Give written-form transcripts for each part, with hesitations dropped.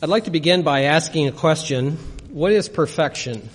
I'd like to begin by asking a question. What is perfection?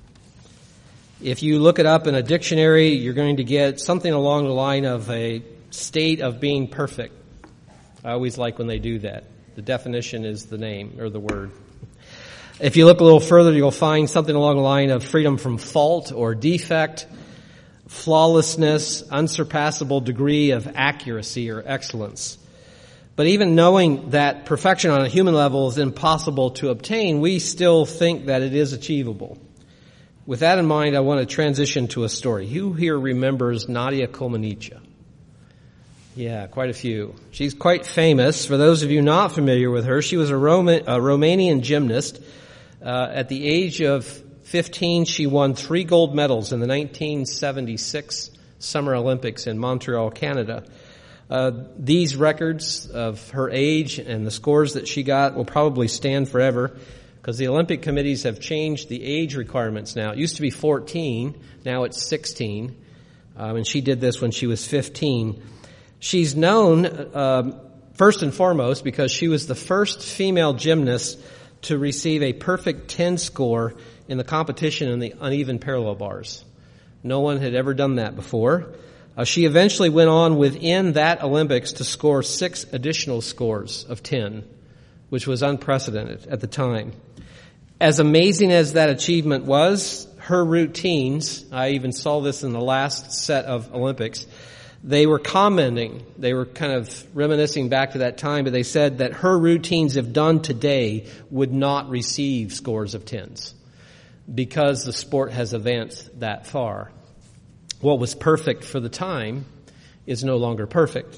If you look it up in a dictionary, you're going to get something along the line of a state of being perfect. I always like when they do that. The definition is the name or the word. If you look a little further, you'll find something along the line of freedom from fault or defect, flawlessness, unsurpassable degree of accuracy or excellence. But even knowing that perfection on a human level is impossible to obtain, we still think that it is achievable. With that in mind, I want to transition to a story. Who here remembers Nadia Comaneci? Yeah, quite a few. She's quite famous. For those of you not familiar with her, she was a Romanian gymnast. At the age of 15, she won 3 gold medals in the 1976 Summer Olympics in Montreal, Canada. These records of her age and the scores that she got will probably stand forever because the Olympic committees have changed the age requirements now. It used to be 14, now it's 16, and she did this when she was 15. She's known, first and foremost, because she was the first female gymnast to receive a perfect 10 score in the competition in the uneven parallel bars. No one had ever done that before. She eventually went on within that Olympics to score 6 additional scores of 10, which was unprecedented at the time. As amazing as that achievement was, her routines, I even saw this in the last set of Olympics, they were commenting, they were kind of reminiscing back to that time, but they said that her routines, if done today, would not receive scores of 10s because the sport has advanced that far. What was perfect for the time is no longer perfect.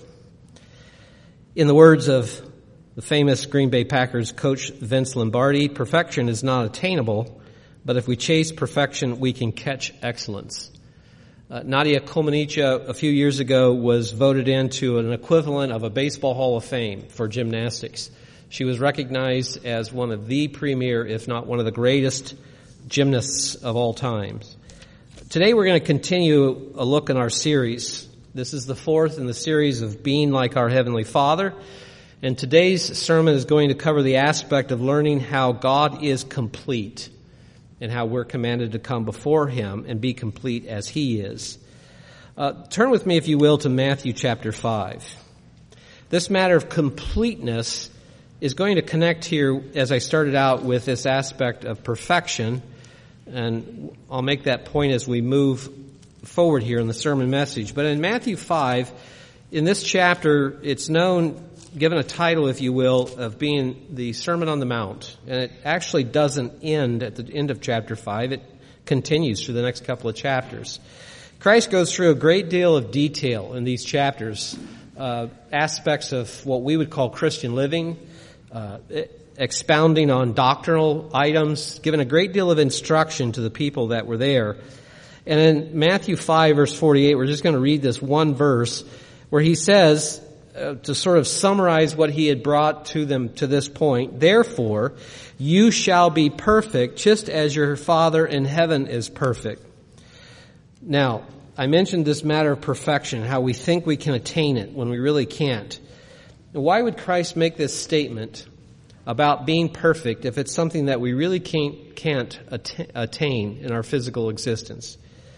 In the words of the famous Green Bay Packers coach Vince Lombardi, perfection is not attainable, but if we chase perfection, we can catch excellence. Nadia Comaneci a few years ago was voted into an equivalent of a Baseball Hall of Fame for gymnastics. She was recognized as one of the premier, if not one of the greatest gymnasts of all times. Today we're going to continue a look in our series. This is the 4th in the series of Being Like Our Heavenly Father. And today's sermon is going to cover the aspect of learning how God is complete and how we're commanded to come before Him and be complete as He is. Turn with me, if you will, to Matthew chapter 5. This matter of completeness is going to connect here, as I started out, with this aspect of perfection. And I'll make that point as we move forward here in the sermon message. But in Matthew 5, in this chapter, it's known, given a title, if you will, of being the Sermon on the Mount. And it actually doesn't end at the end of chapter 5. It continues through the next couple of chapters. Christ goes through a great deal of detail in these chapters, aspects of what we would call Christian living, expounding on doctrinal items, giving a great deal of instruction to the people that were there. And in Matthew 5, verse 48, we're just going to read this one verse where he says, to sort of summarize what he had brought to them to this point, "Therefore, you shall be perfect, just as your Father in heaven is perfect." Now, I mentioned this matter of perfection, how we think we can attain it when we really can't. Why would Christ make this statement about being perfect if it's something that we really can't attain in our physical existence?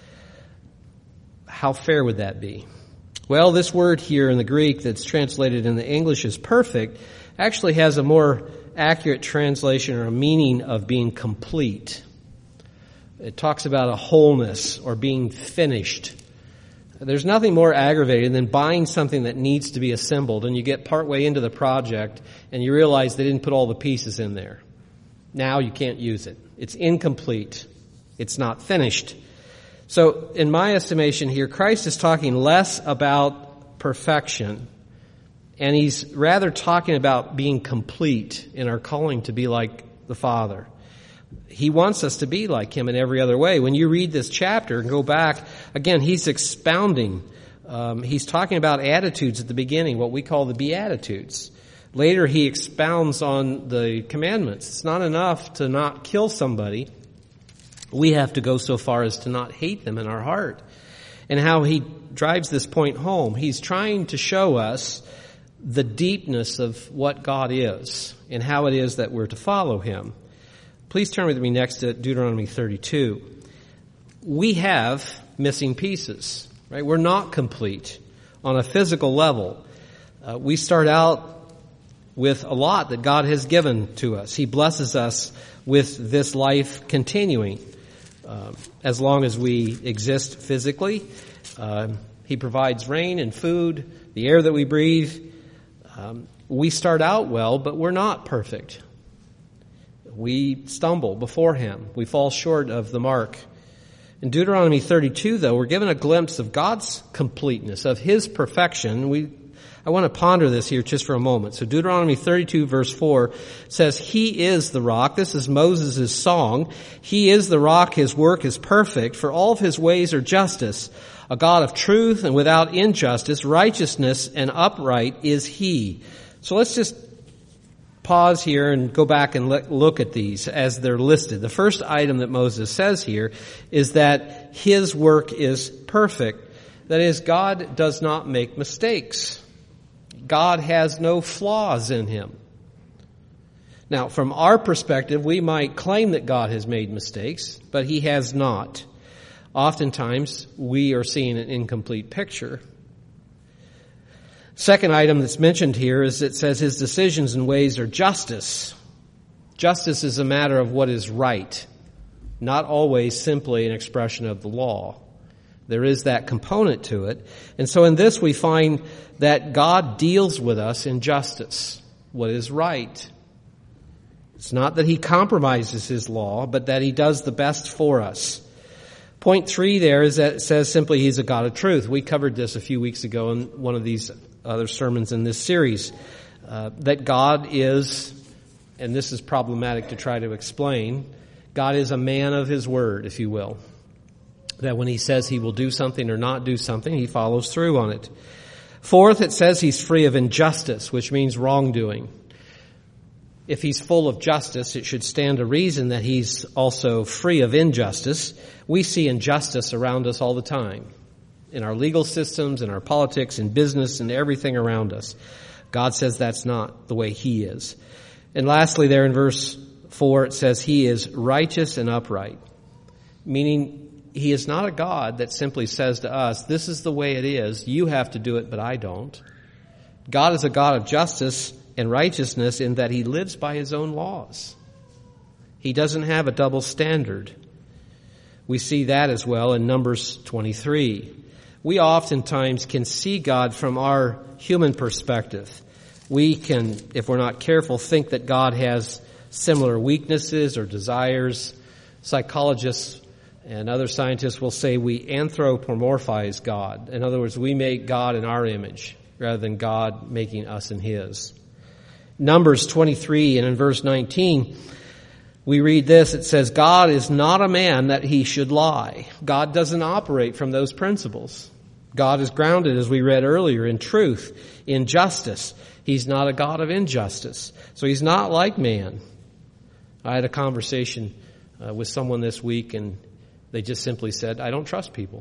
How fair would that be? Well, this word here in the Greek that's translated in the English as perfect actually has a more accurate translation or a meaning of being complete. It talks about a wholeness or being finished. There's nothing more aggravating than buying something that needs to be assembled and you get partway into the project and you realize they didn't put all the pieces in there. Now you can't use it. It's incomplete. It's not finished. So in my estimation here, Christ is talking less about perfection and He's rather talking about being complete in our calling to be like the Father. He wants us to be like Him in every other way. When you read this chapter and go back, again, He's expounding. He's talking about attitudes at the beginning, what we call the Beatitudes. Later, He expounds on the commandments. It's not enough to not kill somebody. We have to go so far as to not hate them in our heart. And how He drives this point home. He's trying to show us the deepness of what God is and how it is that we're to follow him. Please turn with me next to Deuteronomy 32. We have missing pieces, right? We're not complete on a physical level. We start out with a lot that God has given to us. He blesses us with this life continuing as long as we exist physically. He provides rain and food, the air that we breathe. We start out well, but we're not perfect. We stumble before him. We fall short of the mark. In Deuteronomy 32, though, we're given a glimpse of God's completeness, of his perfection. I want to ponder this here just for a moment. So Deuteronomy 32 verse 4 says, he is the rock. This is Moses' song. He is the rock. His work is perfect, for all of his ways are justice. A God of truth and without injustice, righteousness and upright is he. So let's just pause here and go back and look at these as they're listed. The first item that Moses says here is that his work is perfect. That is, God does not make mistakes. God has no flaws in him. Now, from our perspective, we might claim that God has made mistakes, but he has not. Oftentimes, we are seeing an incomplete picture. Second item that's mentioned here is it says his decisions and ways are justice. Justice is a matter of what is right, not always simply an expression of the law. There is that component to it. And so in this we find that God deals with us in justice, what is right. It's not that he compromises his law, but that he does the best for us. Point 3 there is that it says simply he's a God of truth. We covered this a few weeks ago in one of these other sermons in this series, that God is, and this is problematic to try to explain, God is a man of his word, if you will. That when he says he will do something or not do something, he follows through on it. Fourth, it says he's free of injustice, which means wrongdoing. If he's full of justice, it should stand to reason that he's also free of injustice. We see injustice around us all the time. In our legal systems, in our politics, in business, and everything around us. God says that's not the way he is. And lastly there in verse 4 it says he is righteous and upright. Meaning he is not a God that simply says to us, this is the way it is, you have to do it, but I don't. God is a God of justice and righteousness in that he lives by his own laws. He doesn't have a double standard. We see that as well in Numbers 23. We oftentimes can see God from our human perspective. We can, if we're not careful, think that God has similar weaknesses or desires. Psychologists and other scientists will say we anthropomorphize God. In other words, we make God in our image rather than God making us in his. Numbers 23 and in verse 19, we read this. It says, God is not a man that he should lie. God doesn't operate from those principles. God is grounded, as we read earlier, in truth, in justice. He's not a God of injustice. So he's not like man. I had a conversation with someone this week, and they just simply said, I don't trust people.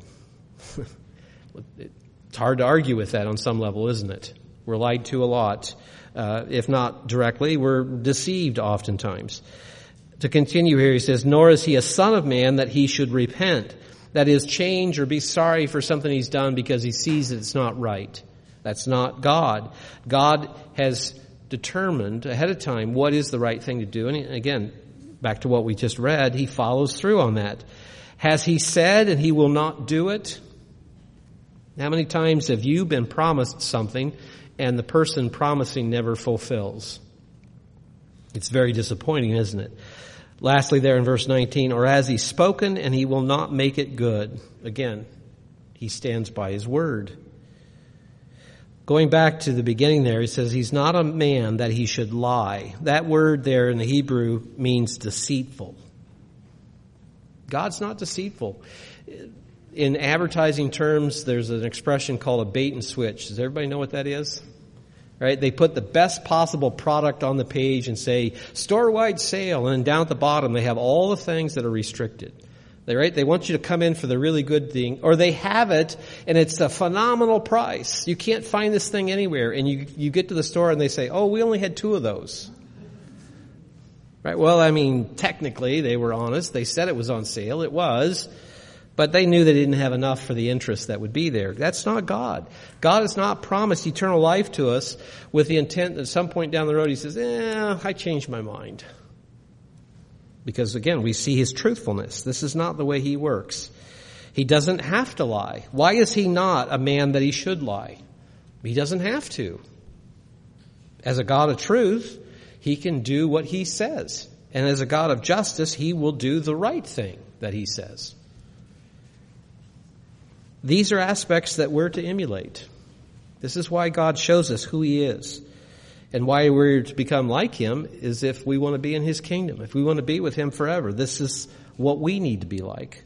It's hard to argue with that on some level, isn't it? We're lied to a lot. If not directly, we're deceived oftentimes. To continue here, he says, nor is he a son of man that he should repent. That is, change or be sorry for something he's done because he sees that it's not right. That's not God. God has determined ahead of time what is the right thing to do. And again, back to what we just read, he follows through on that. Has he said and he will not do it? How many times have you been promised something and the person promising never fulfills? It's very disappointing, isn't it? Lastly there in verse 19, or has he spoken and he will not make it good? Again, he stands by his word. Going back to the beginning there, he says he's not a man that he should lie. That word there in the Hebrew means deceitful. God's not deceitful. In advertising terms, there's an expression called a bait and switch. Does everybody know what that is? Right? They put the best possible product on the page and say, store-wide sale, and down at the bottom they have all the things that are restricted. They want you to come in for the really good thing, or they have it and it's a phenomenal price. You can't find this thing anywhere, and you get to the store and they say, "Oh, we only had 2 of those." Right? Well, I mean, technically they were honest. They said it was on sale. It was. But they knew they didn't have enough for the interest that would be there. That's not God. God has not promised eternal life to us with the intent that at some point down the road he says, I changed my mind. Because again, we see his truthfulness. This is not the way he works. He doesn't have to lie. Why is he not a man that he should lie? He doesn't have to. As a God of truth, he can do what he says. And as a God of justice, he will do the right thing that he says. These are aspects that we're to emulate. This is why God shows us who he is. And why we're to become like him is if we want to be in his kingdom, if we want to be with him forever. This is what we need to be like.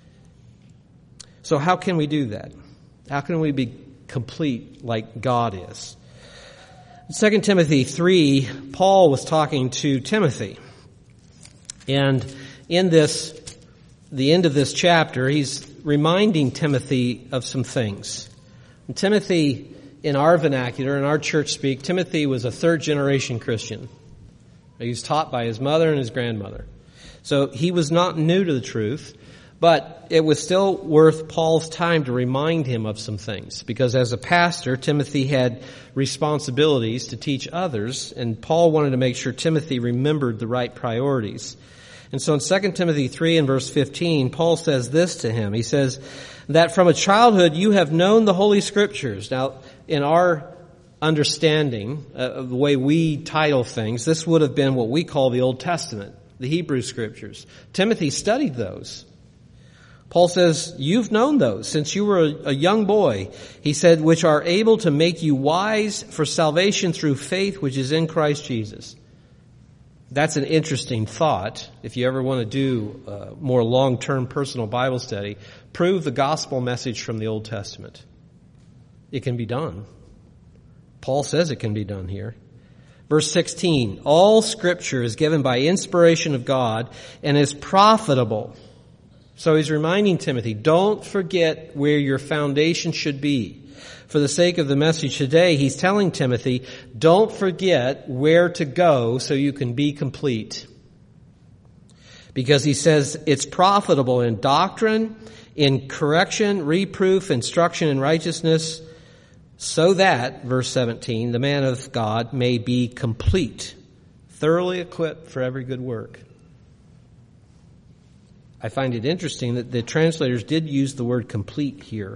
So how can we do that? How can we be complete like God is? In 2 Timothy 3, Paul was talking to Timothy. And in the end of this chapter, he's reminding Timothy of some things. And Timothy, in our vernacular, in our church speak, Timothy was a 3rd-generation Christian. He was taught by his mother and his grandmother. So he was not new to the truth, but it was still worth Paul's time to remind him of some things. Because as a pastor, Timothy had responsibilities to teach others, and Paul wanted to make sure Timothy remembered the right priorities. And so in 2 Timothy 3 and verse 15, Paul says this to him. He says, that from a childhood you have known the Holy Scriptures. Now, in our understanding of the way we title things, this would have been what we call the Old Testament, the Hebrew Scriptures. Timothy studied those. Paul says, you've known those since you were a young boy. He said, which are able to make you wise for salvation through faith which is in Christ Jesus. That's an interesting thought. If you ever want to do a more long-term personal Bible study, prove the gospel message from the Old Testament. It can be done. Paul says it can be done here. Verse 16, all Scripture is given by inspiration of God and is profitable. So he's reminding Timothy, don't forget where your foundation should be. For the sake of the message today, he's telling Timothy, don't forget where to go so you can be complete. Because he says it's profitable in doctrine, in correction, reproof, instruction in righteousness, so that, verse 17, the man of God may be complete, thoroughly equipped for every good work. I find it interesting that the translators did use the word complete here.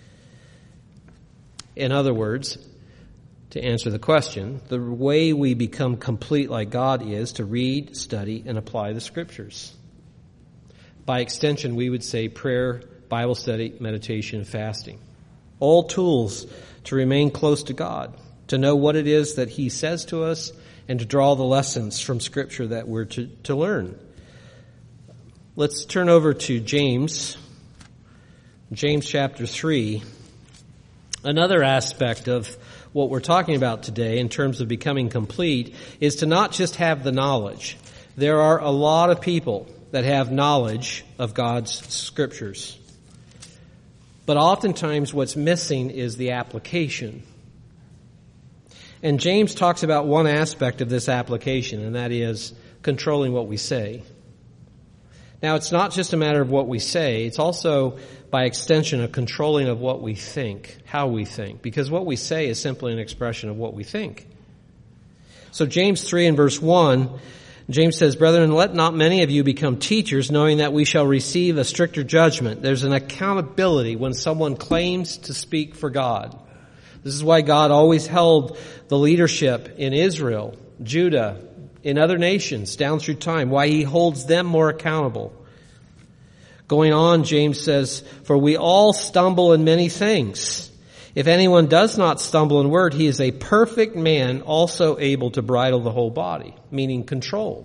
In other words, to answer the question, the way we become complete like God is to read, study, and apply the Scriptures. By extension, we would say prayer, Bible study, meditation, and fasting. All tools to remain close to God, to know what it is that he says to us, and to draw the lessons from Scripture that we're to learn. Let's turn over to James chapter 3. Another aspect of what we're talking about today in terms of becoming complete is to not just have the knowledge. There are a lot of people that have knowledge of God's Scriptures. But oftentimes what's missing is the application. And James talks about one aspect of this application, and that is controlling what we say. Now, it's not just a matter of what we say. It's also, by extension, a controlling of what we think, how we think. Because what we say is simply an expression of what we think. So James 3 and verse 1, James says, brethren, let not many of you become teachers, knowing that we shall receive a stricter judgment. There's an accountability when someone claims to speak for God. This is why God always held the leadership in Israel, Judah, in other nations down through time, why he holds them more accountable. Going on, James says, for we all stumble in many things. If anyone does not stumble in word, he is a perfect man, also able to bridle the whole body, meaning control.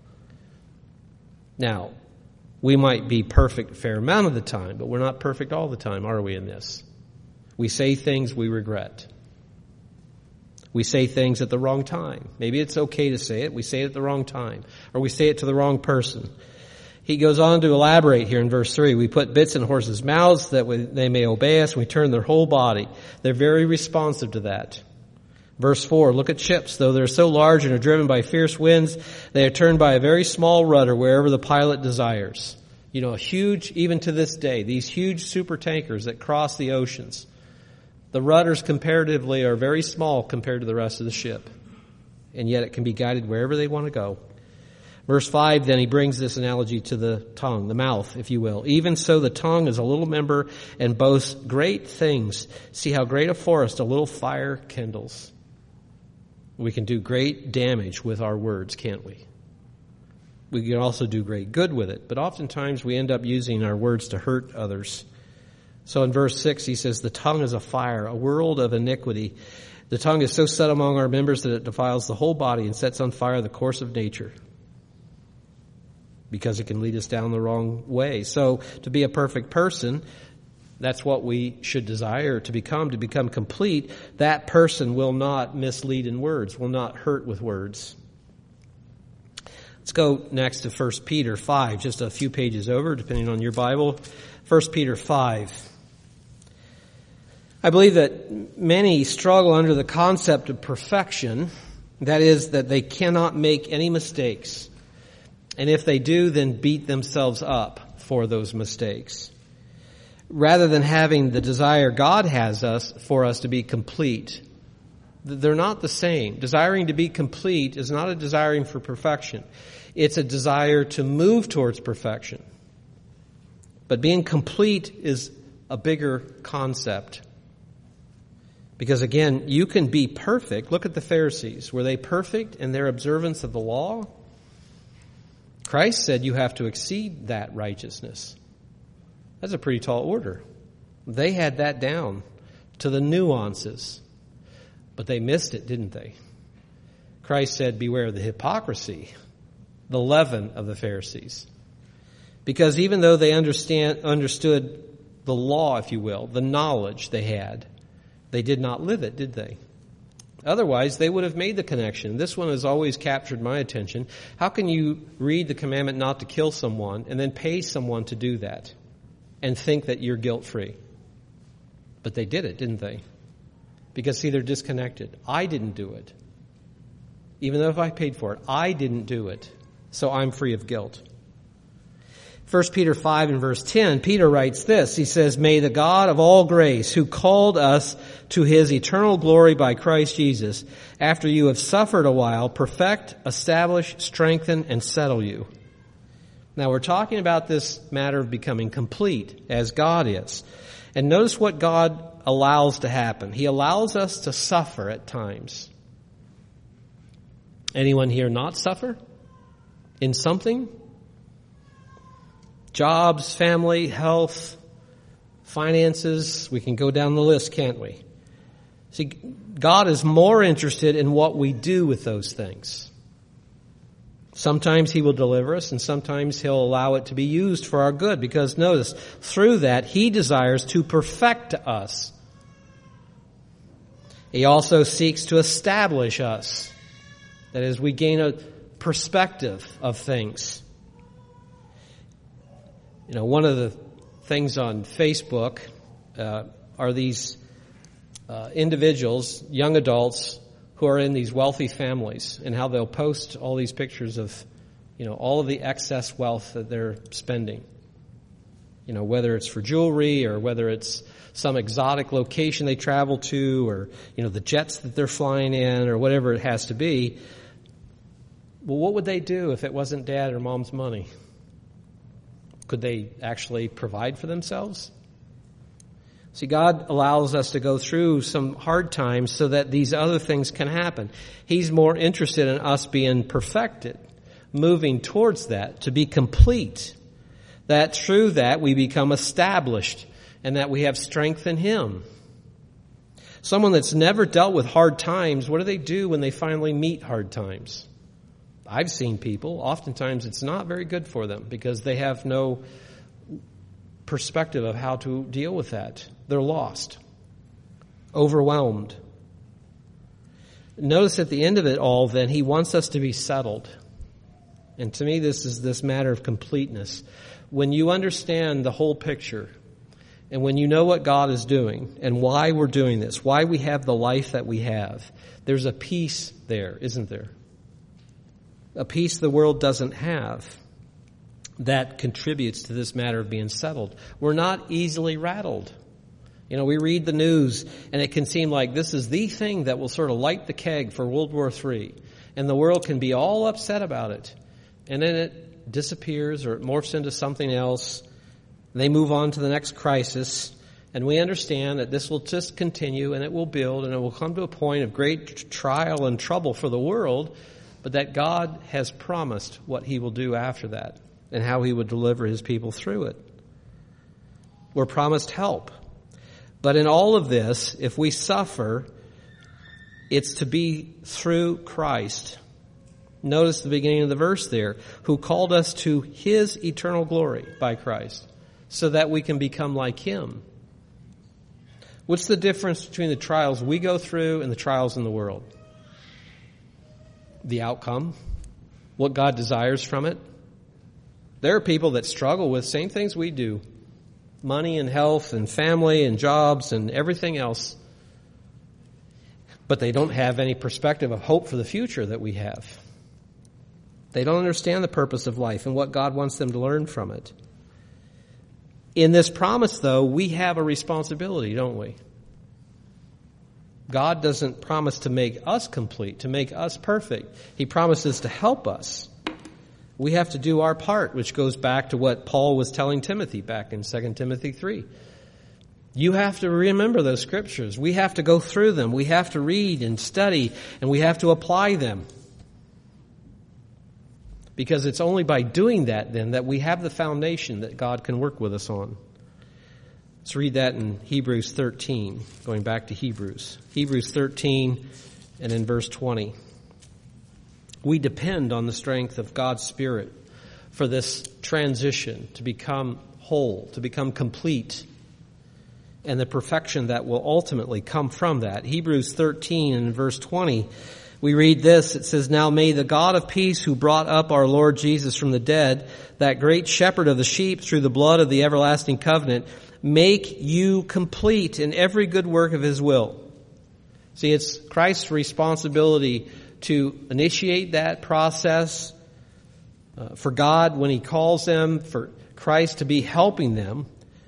Now, we might be perfect a fair amount of the time, but we're not perfect all the time, are we, in this? We say things we regret. We say things at the wrong time. Maybe it's okay to say it. We say it at the wrong time. Or we say it to the wrong person. He goes on to elaborate here in verse 3. We put bits in horses' mouths that they may obey us. We turn their whole body. They're very responsive to that. Verse 4, look at ships. Though they're so large and are driven by fierce winds, they are turned by a very small rudder wherever the pilot desires. You know, huge, even to this day, these huge super tankers that cross the oceans, the rudders comparatively are very small compared to the rest of the ship. And yet it can be guided wherever they want to go. Verse 5, then he brings this analogy to the tongue, the mouth, if you will. Even so, the tongue is a little member and boasts great things. See how great a forest a little fire kindles. We can do great damage with our words, can't we? We can also do great good with it. But oftentimes we end up using our words to hurt others. So in verse 6, he says, the tongue is a fire, a world of iniquity. The tongue is so set among our members that it defiles the whole body and sets on fire the course of nature, because it can lead us down the wrong way. So to be a perfect person, that's what we should desire to become complete. That person will not mislead in words, will not hurt with words. Let's go next to 1 Peter 5, just a few pages over, depending on your Bible. 1 Peter 5. I believe that many struggle under the concept of perfection, that is, that they cannot make any mistakes. And if they do, then beat themselves up for those mistakes. Rather than having the desire God has for us to be complete. They're not the same. Desiring to be complete is not a desiring for perfection. It's a desire to move towards perfection. But being complete is a bigger concept. Because again, you can be perfect. Look at the Pharisees. Were they perfect in their observance of the law? Christ said you have to exceed that righteousness. That's a pretty tall order. They had that down to the nuances. But they missed it, didn't they? Christ said, beware of the hypocrisy, the leaven of the Pharisees. Because even though they understood the law, if you will, the knowledge they had, they did not live it, did they? Otherwise, they would have made the connection. This one has always captured my attention. How can you read the commandment not to kill someone and then pay someone to do that and think that you're guilt-free? But they did it, didn't they? Because, see, they're disconnected. I didn't do it. Even though if I paid for it, I didn't do it. So I'm free of guilt. 1 Peter 5 and verse 10, Peter writes this. He says, may the God of all grace, who called us to his eternal glory by Christ Jesus, after you have suffered a while, perfect, establish, strengthen, and settle you. Now we're talking about this matter of becoming complete, as God is. And notice what God allows to happen. He allows us to suffer at times. Anyone here not suffer in something? Jobs, family, health, finances. We can go down the list, can't we? See, God is more interested in what we do with those things. Sometimes he will deliver us, and sometimes he'll allow it to be used for our good. Because notice, through that, he desires to perfect us. He also seeks to establish us. That is, we gain a perspective of things. You know, one of the things on Facebook are these individuals, young adults, who are in these wealthy families, and how they'll post all these pictures of, you know, all of the excess wealth that they're spending. You know, whether it's for jewelry or whether it's some exotic location they travel to, or, you know, the jets that they're flying in, or whatever it has to be. Well, what would they do if it wasn't dad or mom's money? Could they actually provide for themselves? See, God allows us to go through some hard times so that these other things can happen. He's more interested in us being perfected, moving towards that, to be complete. That through that we become established and that we have strength in Him. Someone that's never dealt with hard times, what do they do when they finally meet hard times? I've seen people, oftentimes it's not very good for them because they have no perspective of how to deal with that. They're lost, overwhelmed. Notice at the end of it all, then, He wants us to be settled. And to me, this is this matter of completeness. When you understand the whole picture, and when you know what God is doing and why we're doing this, why we have the life that we have, there's a peace there, isn't there? A peace the world doesn't have that contributes to this matter of being settled. We're not easily rattled. You know, we read the news and it can seem like this is the thing that will sort of light the keg for World War III. And the world can be all upset about it. And then it disappears or it morphs into something else. They move on to the next crisis. And we understand that this will just continue and it will build and it will come to a point of great trial and trouble for the world. But that God has promised what He will do after that and how He would deliver His people through it. We're promised help. But in all of this, if we suffer, it's to be through Christ. Notice the beginning of the verse there, who called us to His eternal glory by Christ, so that we can become like Him. What's the difference between the trials we go through and the trials in the world? The outcome, what God desires from it. There are people that struggle with same things we do. Money and health and family and jobs and everything else. But they don't have any perspective of hope for the future that we have. They don't understand the purpose of life and what God wants them to learn from it. In this promise, though, we have a responsibility, don't we? God doesn't promise to make us complete, to make us perfect. He promises to help us. We have to do our part, which goes back to what Paul was telling Timothy back in 2 Timothy 3. You have to remember those scriptures. We have to go through them. We have to read and study, and we have to apply them. Because it's only by doing that, then, that we have the foundation that God can work with us on. Let's read that in Hebrews 13, going back to Hebrews. Hebrews 13 and in verse 20. We depend on the strength of God's Spirit for this transition to become whole, to become complete, and the perfection that will ultimately come from that. Hebrews 13 and verse 20, we read this. It says, "Now may the God of peace, who brought up our Lord Jesus from the dead, that great shepherd of the sheep through the blood of the everlasting covenant, make you complete in every good work of His will." See, it's Christ's responsibility to initiate that process for God when He calls them, for Christ to be helping them.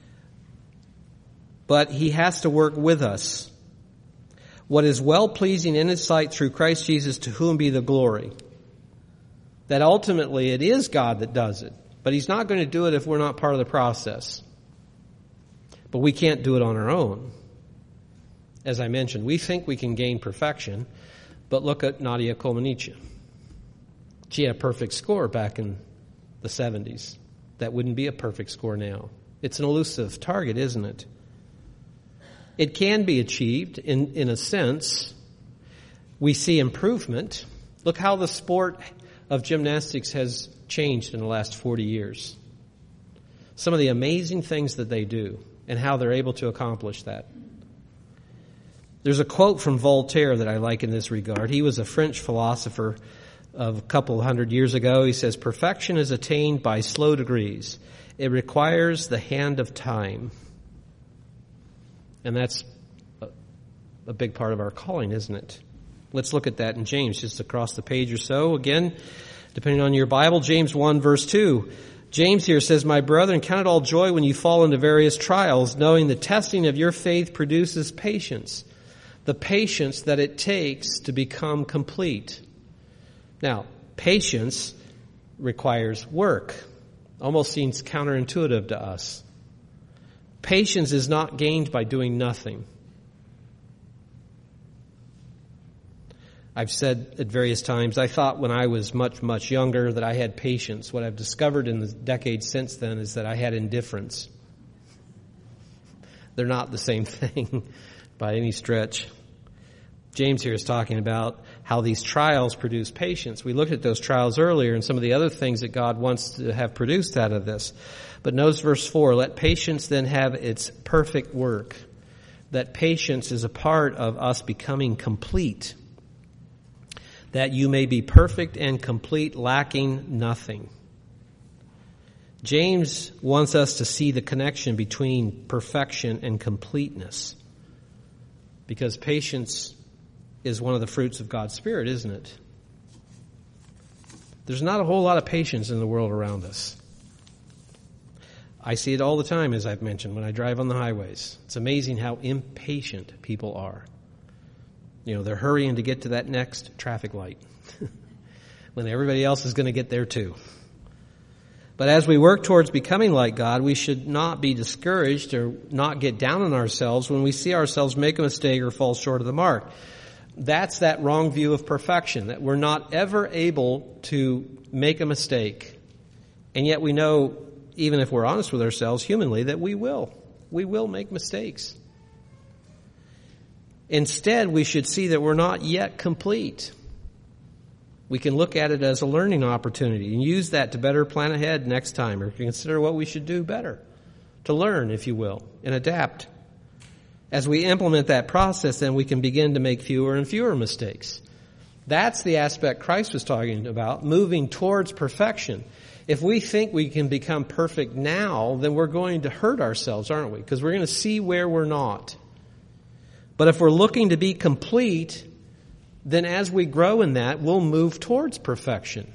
But He has to work with us. What is well-pleasing in His sight through Christ Jesus, to whom be the glory. That ultimately it is God that does it. But He's not going to do it if we're not part of the process. But we can't do it on our own. As I mentioned, we think we can gain perfection. But look at Nadia Comaneci. She had a perfect score back in the 70s. That wouldn't be a perfect score now. It's an elusive target, isn't it? It can be achieved in a sense. We see improvement. Look how the sport of gymnastics has changed in the last 40 years. Some of the amazing things that they do and how they're able to accomplish that. There's a quote from Voltaire that I like in this regard. He was a French philosopher of a couple hundred years ago. He says, "Perfection is attained by slow degrees. It requires the hand of time." And that's a big part of our calling, isn't it? Let's look at that in James, just across the page or so. Again, depending on your Bible, James 1, verse 2. James here says, "My brethren, count it all joy when you fall into various trials, knowing the testing of your faith produces patience." The patience that it takes to become complete. Now, patience requires work. Almost seems counterintuitive to us. Patience is not gained by doing nothing. I've said at various times, I thought when I was much, much younger that I had patience. What I've discovered in the decades since then is that I had indifference. They're not the same thing by any stretch. James here is talking about how these trials produce patience. We looked at those trials earlier and some of the other things that God wants to have produced out of this. But notice verse 4, "Let patience then have its perfect work." That patience is a part of us becoming complete. that you may be perfect and complete, lacking nothing. James wants us to see the connection between perfection and completeness, because patience is one of the fruits of God's Spirit, isn't it? There's not a whole lot of patience in the world around us. I see it all the time, as I've mentioned, when I drive on the highways. It's amazing how impatient people are. They're hurrying to get to that next traffic light when everybody else is going to get there too. But as we work towards becoming like God, we should not be discouraged or not get down on ourselves when we see ourselves make a mistake or fall short of the mark. That's that wrong view of perfection, that we're not ever able to make a mistake. And yet we know, even if we're honest with ourselves humanly, that we will. We will make mistakes. Instead, we should see that we're not yet complete. We can look at it as a learning opportunity and use that to better plan ahead next time, or consider what we should do better, to learn, if you will, and adapt. As we implement that process, then we can begin to make fewer and fewer mistakes. That's the aspect Christ was talking about, moving towards perfection. If we think we can become perfect now, then we're going to hurt ourselves, aren't we? Because we're going to see where we're not. But if we're looking to be complete, then as we grow in that, we'll move towards perfection.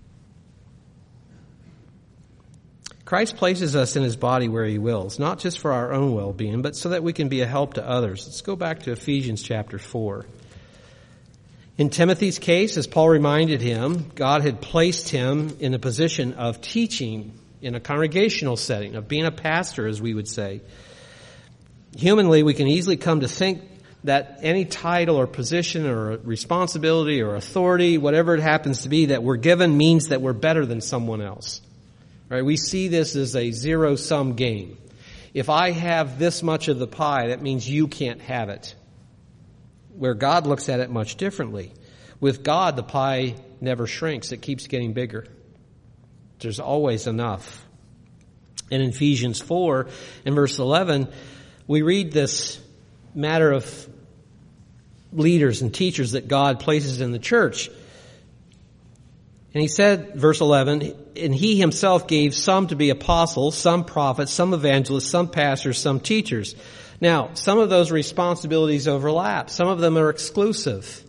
Christ places us in his body where he wills, not just for our own well-being, but so that we can be a help to others. Let's go back to Ephesians chapter 4. In Timothy's case, as Paul reminded him, God had placed him in a position of teaching in a congregational setting, of being a pastor, as we would say. Humanly, we can easily come to think that any title or position or responsibility or authority, whatever it happens to be, that we're given means that we're better than someone else. Right? We see this as a zero-sum game. If I have this much of the pie, that means you can't have it. Where God looks at it much differently. With God, the pie never shrinks. It keeps getting bigger. There's always enough. And in Ephesians 4, in verse 11, we read this matter of leaders and teachers that God places in the church. And he said, verse 11, and he himself gave some to be apostles, some prophets, some evangelists, some pastors, some teachers. Now, some of those responsibilities overlap. Some of them are exclusive.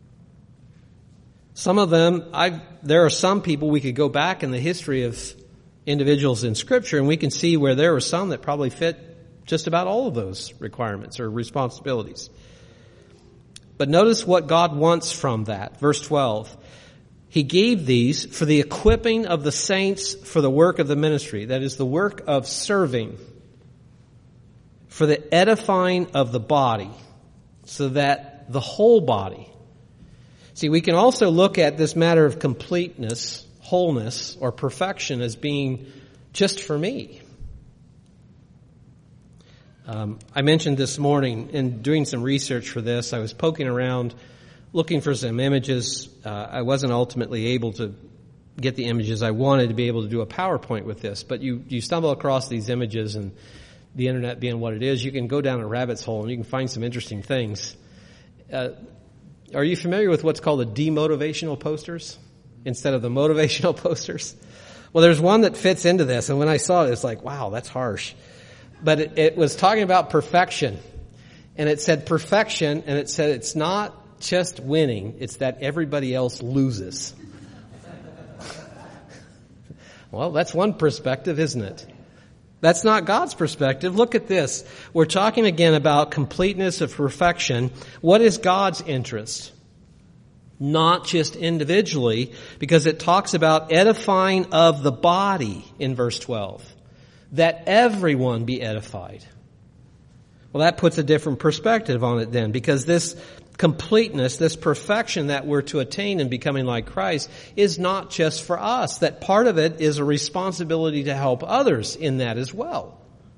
Some of them, there are some people we could go back in the history of individuals in Scripture and we can see where there were some that probably fit just about all of those requirements or responsibilities. But notice what God wants from that. Verse 12. He gave these for the equipping of the saints for the work of the ministry. That is the work of serving. For the edifying of the body. So that the whole body. See, we can also look at this matter of completeness, wholeness, or perfection as being just for me. I mentioned this morning in doing some research for this, I was poking around looking for some images. I wasn't ultimately able to get the images. I wanted to be able to do a PowerPoint with this, but you stumble across these images, and the internet being what it is, you can go down a rabbit's hole and you can find some interesting things. Are you familiar with what's called the demotivational posters instead of the motivational posters? Well, there's one that fits into this, and when I saw it, it's like, wow, that's harsh. But it was talking about perfection. And it said perfection, and it said it's not just winning, it's that everybody else loses. Well, that's one perspective, isn't it? That's not God's perspective. Look at this. We're talking again about completeness of perfection. What is God's interest? Not just individually, because it talks about edifying of the body in verse 12. That everyone be edified. Well, that puts a different perspective on it then, because this completeness, this perfection that we're to attain in becoming like Christ is not just for us. That part of it is a responsibility to help others in that as well.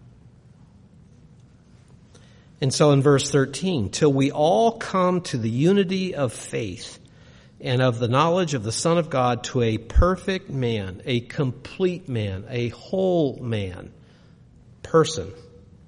And so in verse 13, till we all come to the unity of faith and of the knowledge of the Son of God, to a perfect man, a complete man, a whole man, person,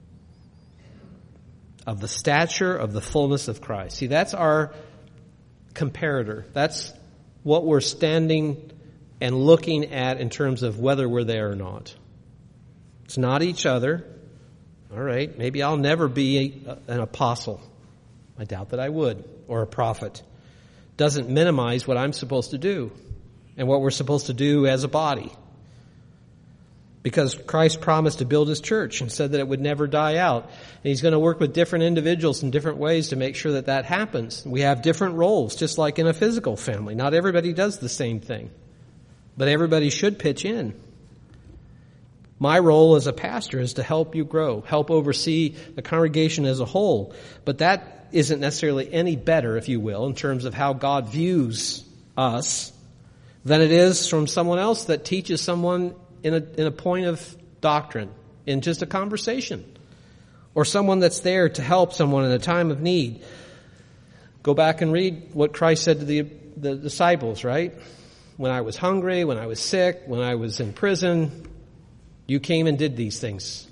of the stature of the fullness of Christ. See, that's our comparator. That's what we're standing and looking at in terms of whether we're there or not. It's not each other. All right, maybe I'll never be an apostle. I doubt that I would, or a prophet. Doesn't minimize what I'm supposed to do and what we're supposed to do as a body. Because Christ promised to build his church and said that it would never die out. And he's going to work with different individuals in different ways to make sure that that happens. We have different roles, just like in a physical family. Not everybody does the same thing. But everybody should pitch in. My role as a pastor is to help you grow, help oversee the congregation as a whole. But that isn't necessarily any better, if you will, in terms of how God views us than it is from someone else that teaches someone in a point of doctrine, in just a conversation, or someone that's there to help someone in a time of need. Go back and read what Christ said to the disciples, right? When I was hungry, when I was sick, when I was in prison, you came and did these things.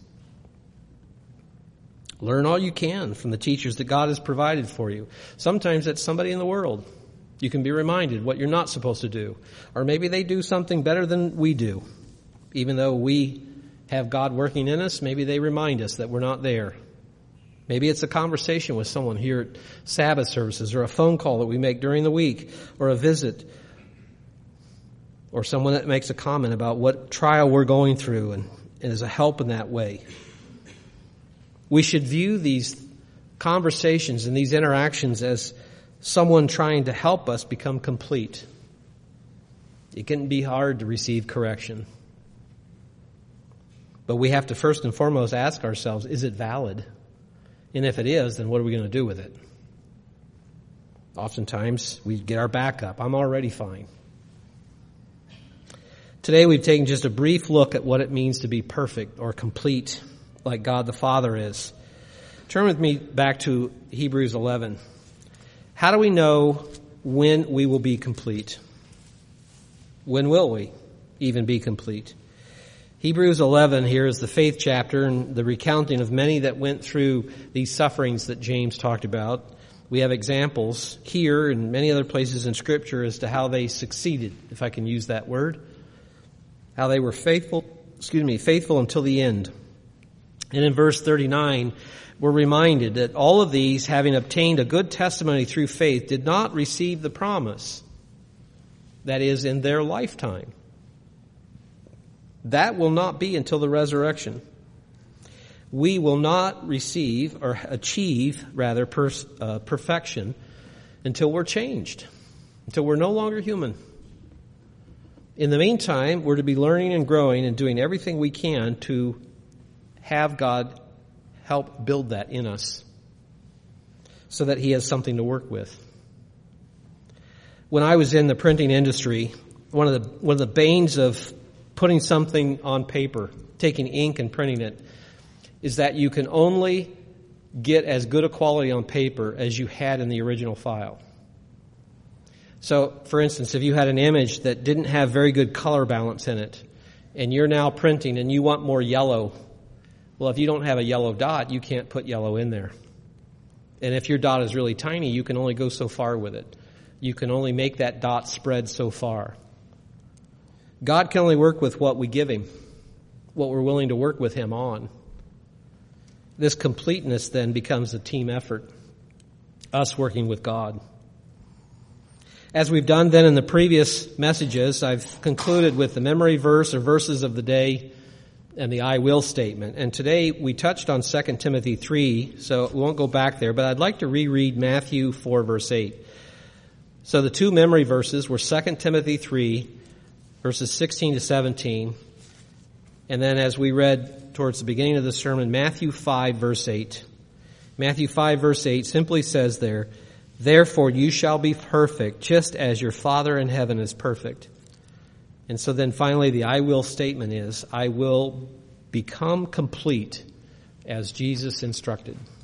Learn all you can from the teachers that God has provided for you. Sometimes it's somebody in the world. You can be reminded what you're not supposed to do. Or maybe they do something better than we do. Even though we have God working in us, maybe they remind us that we're not there. Maybe it's a conversation with someone here at Sabbath services, or a phone call that we make during the week, or a visit, or someone that makes a comment about what trial we're going through and is a help in that way. We should view these conversations and these interactions as someone trying to help us become complete. It can be hard to receive correction. But we have to first and foremost ask ourselves, is it valid? And if it is, then what are we going to do with it? Oftentimes, we get our back up. I'm already fine. Today, we've taken just a brief look at what it means to be perfect or complete, like God the Father is. Turn with me back to Hebrews 11. How do we know when we will be complete? When will we even be complete? Hebrews 11 here is the faith chapter and the recounting of many that went through these sufferings that James talked about. We have examples here and many other places in Scripture as to how they succeeded, if I can use that word. How they were faithful until the end. And in verse 39, we're reminded that all of these, having obtained a good testimony through faith, did not receive the promise. That is, in their lifetime. That will not be until the resurrection. We will not receive or achieve, rather, perfection until we're changed, until we're no longer human. In the meantime, we're to be learning and growing and doing everything we can to have God help build that in us so that He has something to work with. When I was in the printing industry, one of the banes of putting something on paper, taking ink and printing it, is that you can only get as good a quality on paper as you had in the original file. So, for instance, if you had an image that didn't have very good color balance in it, and you're now printing and you want more yellow, well, if you don't have a yellow dot, you can't put yellow in there. And if your dot is really tiny, you can only go so far with it. You can only make that dot spread so far. God can only work with what we give Him, what we're willing to work with Him on. This completeness then becomes a team effort, us working with God. As we've done then in the previous messages, I've concluded with the memory verse or verses of the day and the I will statement. And today we touched on 2 Timothy 3, so we won't go back there, but I'd like to reread Matthew 4, verse 8. So the two memory verses were 2 Timothy 3, verses 16 to 17. And then as we read towards the beginning of the sermon, Matthew 5, verse 8. Matthew 5, verse 8 simply says there, "Therefore you shall be perfect, just as your Father in heaven is perfect." And so then finally the I will statement is, I will become complete as Jesus instructed.